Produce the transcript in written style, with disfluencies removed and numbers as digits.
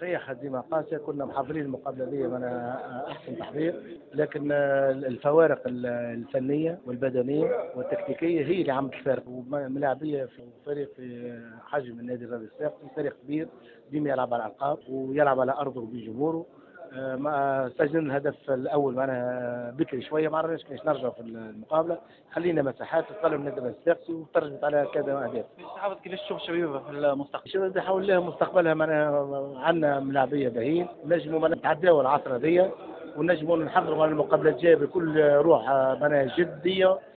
صحيح هزيمة قاسية، كنا محضرين المقابلة دي أحسن تحضير، لكن الفوارق الفنية والبدنية والتكتيكية هي اللي عملت الفارق، وملاعبية في فريق في حجم النادي الرياضي الصفاقسي، فريق كبير ديما يلعب على الألقاب ويلعب على أرضه وبجمهوره. ما سجلنا الهدف الاول معنا بكري شويه، ما عرفناش كيفاش نرجعوا في المقابله، خلينا مساحات تطلع من النادي الصفاقسي وترجمت على كذا اهداف. حافظ كيفاش تشوف شبيبه في المستقبل؟ الشباب يحاول لها مستقبلها، معناها عندنا ملاعبيه باهين، نجموا نتعداو العصر هذيا ونجموا نحضروا على المقابله الجايه بكل روح معناها جديه.